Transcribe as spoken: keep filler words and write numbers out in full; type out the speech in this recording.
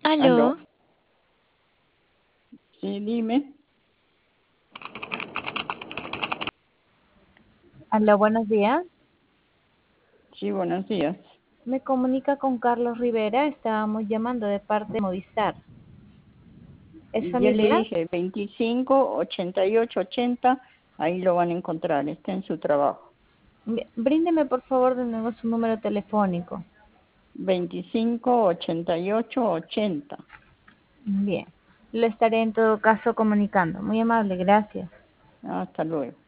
Aló, Aló, sí, dime. aló, buenos días. Sí, buenos días. Me comunica con Carlos Rivera. Estábamos llamando de parte de Movistar. ¿Es Y yo le familiar? dije veinticinco, ochenta y ocho, ochenta, ahí lo van a encontrar, está en su trabajo. Bien, bríndeme por favor de nuevo su número telefónico. Veinticinco, ochenta y ocho, ochenta. Bien, le estaré en todo caso comunicando. Muy amable, gracias. Hasta luego.